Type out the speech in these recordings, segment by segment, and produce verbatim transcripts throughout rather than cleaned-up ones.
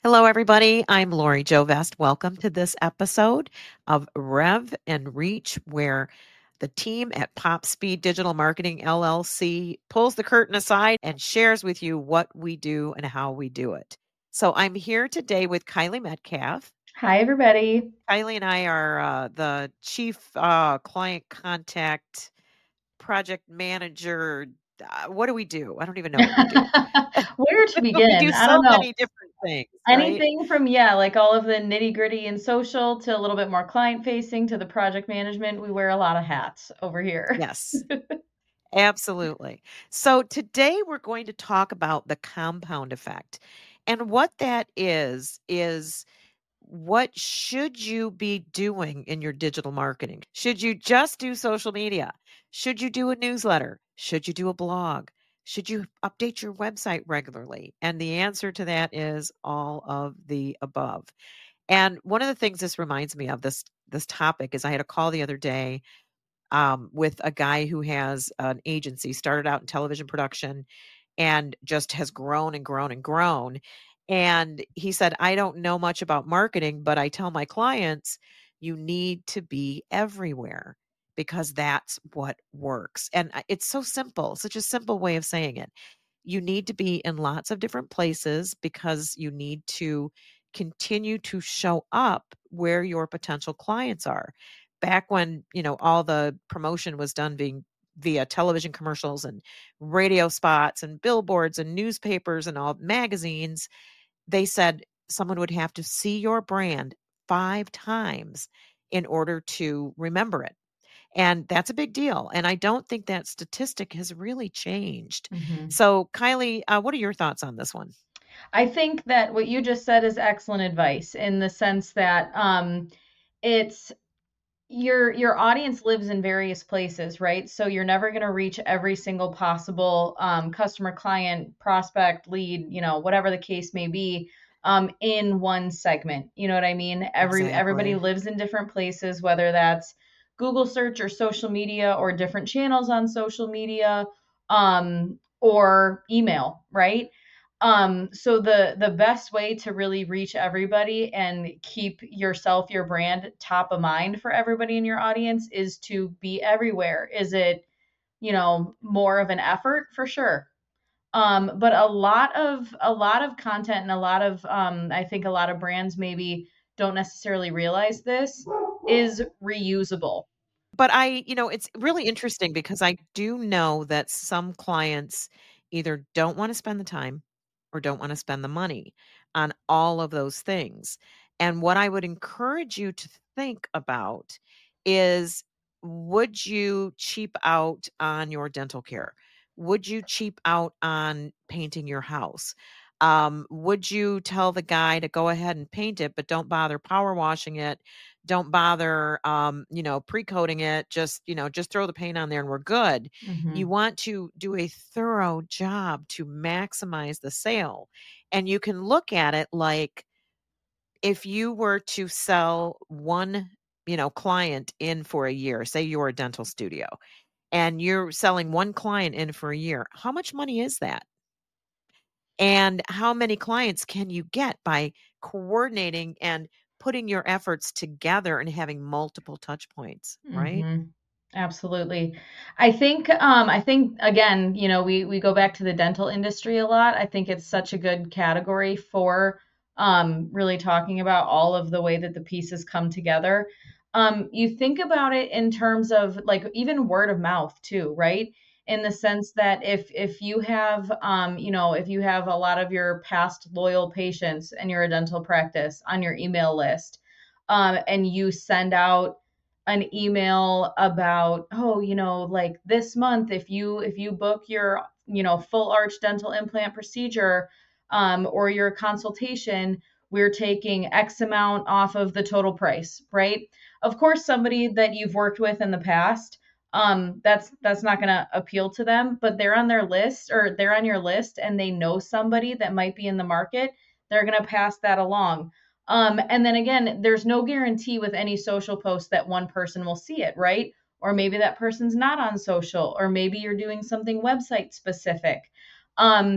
Hello, everybody. I'm Lori Jo Vest. Welcome to this episode of Rev and Reach, where the team at Pop Speed Digital Marketing L L C pulls the curtain aside and shares with you what we do and how we do it. So I'm here today with Kylie Metcalf. Hi, everybody. Kylie and I are uh, the chief uh, client contact project manager. Uh, what do we do? I don't even know what we do. Where to We begin? do I so don't know. many different things, right? Anything from, yeah, like all of the nitty gritty and social to a little bit more client facing to the project management. We wear a lot of hats over here. Yes. Absolutely. So today we're going to talk about the compound effect. And what that is, is what should you be doing in your digital marketing? Should you just do social media? Should you do a newsletter? Should you do a blog? Should you update your website regularly? And the answer to that is all of the above. And one of the things this reminds me of this this topic is I had a call the other day um, with a guy who has an agency, started out in television production and just has grown and grown and grown. And he said, I don't know much about marketing, but I tell my clients, you need to be everywhere because that's what works. And I- it's so simple, such a simple way of saying it. You need to be in lots of different places because you need to continue to show up where your potential clients are. Back when, you know, all the promotion was done being via television commercials and radio spots and billboards and newspapers and all magazines, they said someone would have to see your brand five times in order to remember it. And that's a big deal. And I don't think that statistic has really changed. Mhm. So, Kylie, uh, what are your thoughts on this one? I think that what you just said is excellent advice in the sense that um, it's your your audience lives in various places, right? So you're never going to reach every single possible um, customer, client, prospect, lead, you know, whatever the case may be, um, in one segment. You know what I mean? Every everybody Exactly. lives in different places, whether that's Google search or social media or different channels on social media, um, or email, right? Um, so the the best way to really reach everybody and keep yourself, your brand top of mind for everybody in your audience is to be everywhere. Is it, you know, more of an effort? For sure. Um, but a lot of a lot of content and a lot of um, I think a lot of brands maybe don't necessarily realize this is reusable. But I, you know, it's really interesting because I do know that some clients either don't want to spend the time or don't want to spend the money on all of those things. And what I would encourage you to think about is, would you cheap out on your dental care? Would you cheap out on painting your house? Um, would you tell the guy to go ahead and paint it, but don't bother power washing it? Don't bother, um, you know, pre-coating it. Just, you know, just throw the paint on there and we're good. You Hmm. want to do a thorough job to maximize the sale. And you can look at it like if you were to sell one, you know, client in for a year, say you're a dental studio and you're selling one client in for a year, how much money is that? And how many clients can you get by coordinating and putting your efforts together and having multiple touch points, right? Hmm. Absolutely. I think um I think again, you know, we we go back to the dental industry a lot. I think it's such a good category for um really talking about all of the way that the pieces come together. Um you think about it in terms of like even word of mouth too, right? In the sense that if if you have um you know, if you have a lot of your past loyal patients and you're a dental practice on your email list, um and you send out an email about, oh, you know, like this month if you if you book your, you know, full arch dental implant procedure, um, or your consultation, we're taking X amount off of the total price, right? Of course, somebody that you've worked with in the past, um, that's that's not going to appeal to them, but they're on their list or they're on your list and they know somebody that might be in the market, they're going to pass that along. Um, and then again, there's no guarantee with any social post that one person will see it, right? Or maybe that person's not on social, or maybe you're doing something website specific. Um,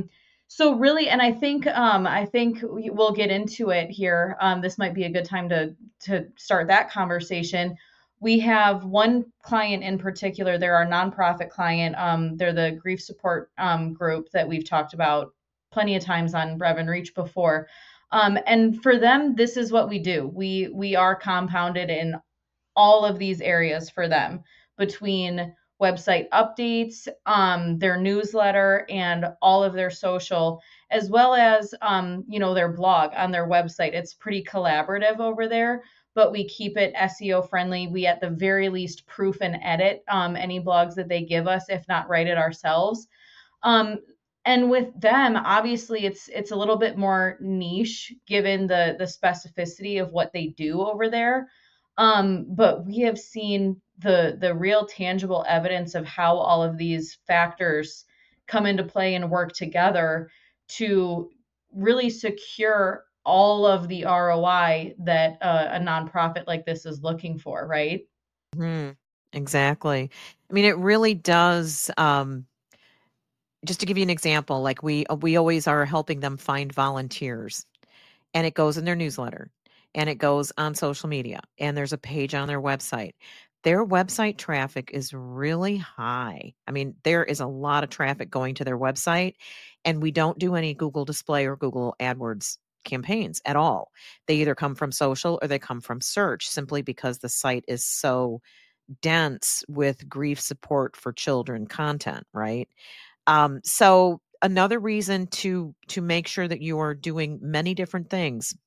So really, and I think um, I think we- we'll get into it here. Um, this might be a good time to to start that conversation. We have one client in particular. They're our nonprofit client. Um, they're the grief support um, group that we've talked about plenty of times on Rev and Reach before. Um, and for them, this is what we do. We we are compounded in all of these areas for them, between website updates, um, their newsletter, and all of their social, as well as um, you know, their blog on their website. It's pretty collaborative over there, but we keep it S E O friendly. We at the very least proof and edit um, any blogs that they give us, if not write it ourselves. Um, and with them, obviously, it's it's a little bit more niche given the the specificity of what they do over there. Um, but we have seen the the real tangible evidence of how all of these factors come into play and work together to really secure all of the R O I that uh, a nonprofit like this is looking for, right? Mhm. Exactly. I mean, it really does, um just to give you an example, like we uh, we always are helping them find volunteers, and it goes in their newsletter, and it goes on social media, and there's a page on their website. Their website traffic is really high. I mean, there is a lot of traffic going to their website, and we don't do any Google display or Google AdWords campaigns at all. They either come from social or they come from search, simply because the site is so dense with grief support for children content, right? Um, so another reason to to make sure that you are doing many different things.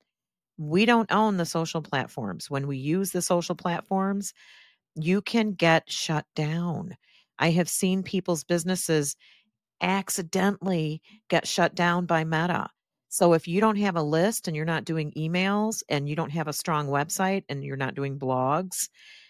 We don't own the social platforms. When we use the social platforms, you can get shut down. I have seen people's businesses accidentally get shut down by Meta. So if you don't have a list and you're not doing emails and you don't have a strong website and you're not doing blogs,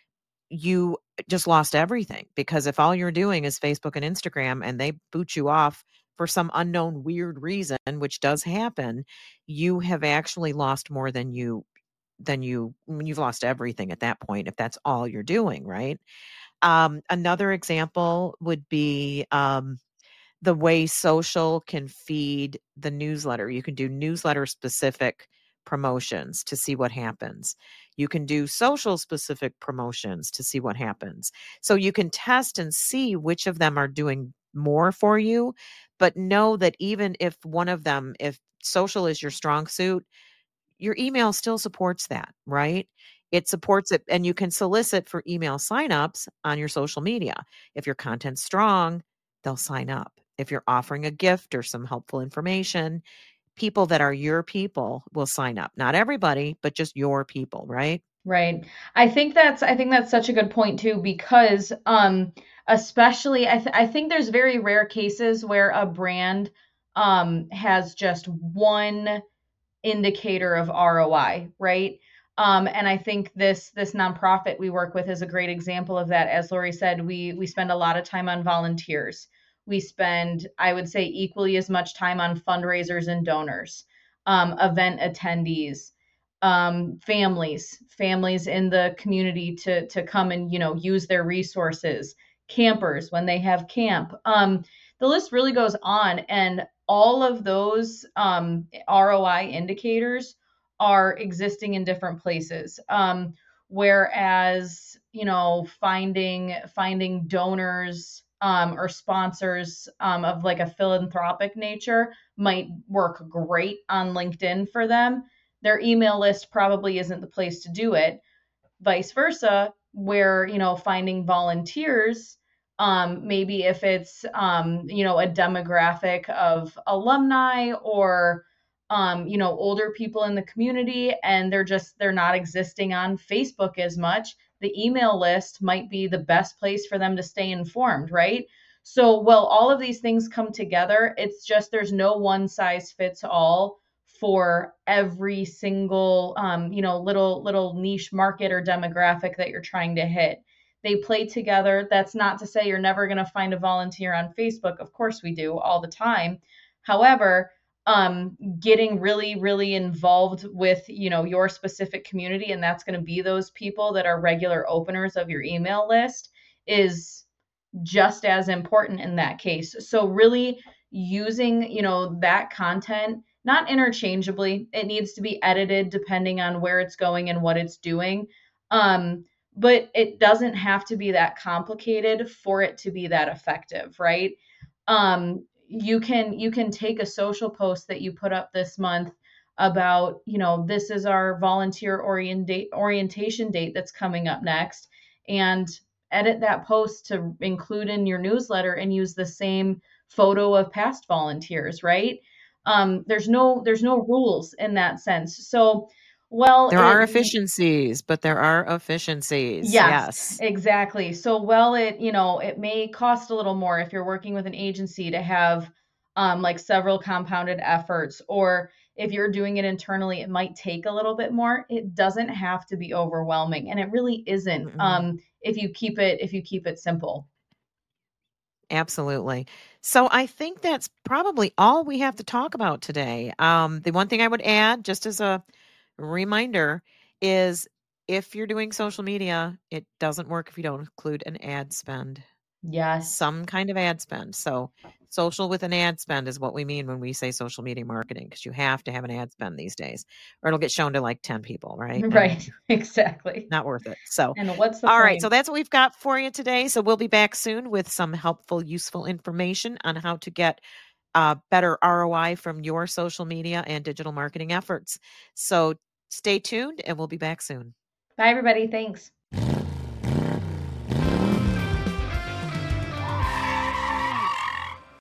you just lost everything, because if all you're doing is Facebook and Instagram and they boot you off for some unknown weird reason, which does happen, you have actually lost more than you than you I mean, you've lost everything at that point if that's all you're doing, right? Um, another example would be um, the way social can feed the newsletter. You can do newsletter specific promotions to see what happens. You can do social specific promotions to see what happens. So you can test and see which of them are doing more for you, but know that even if one of them, if social is your strong suit, your email still supports that, right? It supports it, and you can solicit for email signups on your social media. If your content's strong, they'll sign up. If you're offering a gift or some helpful information, people that are your people will sign up. Not everybody, but just your people, right? Right. I think that's I think that's such a good point too, because um especially I th- I think there's very rare cases where a brand um has just one indicator of R O I, right? Um, and I think this this nonprofit we work with is a great example of that. As Lori said, we we spend a lot of time on volunteers. We spend, I would say, equally as much time on fundraisers and donors, um, event attendees, um, families, families in the community to to come and, you know, use their resources, campers when they have camp. Um, the list really goes on, and all of those um, R O I indicators are existing in different places. Um, whereas, you know, finding finding donors um, or sponsors um, of like a philanthropic nature might work great on LinkedIn for them. Their email list probably isn't the place to do it. Vice versa, where, you know, finding volunteers, um, maybe if it's um, you know, a demographic of alumni or um, you know, older people in the community, and they're just they're not existing on Facebook as much, the email list might be the best place for them to stay informed, right? So, well, all of these things come together. It's just there's no one size fits all for every single um, you know, little little niche market or demographic that you're trying to hit. They play together. That's not to say you're never going to find a volunteer on Facebook. Of course we do all the time. However, um, getting really really involved with, you know, your specific community, and that's going to be those people that are regular openers of your email list, is just as important in that case. So really using, you know, that content, not interchangeably. It needs to be edited depending on where it's going and what it's doing. Um, but it doesn't have to be that complicated for it to be that effective, right? Um, you can you can take a social post that you put up this month about, you know, this is our volunteer orienta- orientation date that's coming up next, and edit that post to include in your newsletter and use the same photo of past volunteers, right? Um, there's no there's no rules in that sense. So, well, There are it efficiencies, but there are efficiencies. yes, Yes. exactly. So, well, it, you know, it may cost a little more if you're working with an agency to have um, like several compounded efforts, or if you're doing it internally, it might take a little bit more. It doesn't have to be overwhelming, and it really isn't Mm-mm. um, if you keep it if you keep it simple. Absolutely. So I think that's probably all we have to talk about today. Um, the one thing I would add, just as a reminder, is if you're doing social media, it doesn't work if you don't include an ad spend, Yes. some kind of ad spend. So social with an ad spend is what we mean when we say social media marketing, because you have to have an ad spend these days, or it'll get shown to like ten people, right? And Right. Exactly. not worth it. So, And what's the all right. So point? that's what we've got for you today. So we'll be back soon with some helpful, useful information on how to get uh, better R O I from your social media and digital marketing efforts. So stay tuned and we'll be back soon. Bye, everybody. Thanks.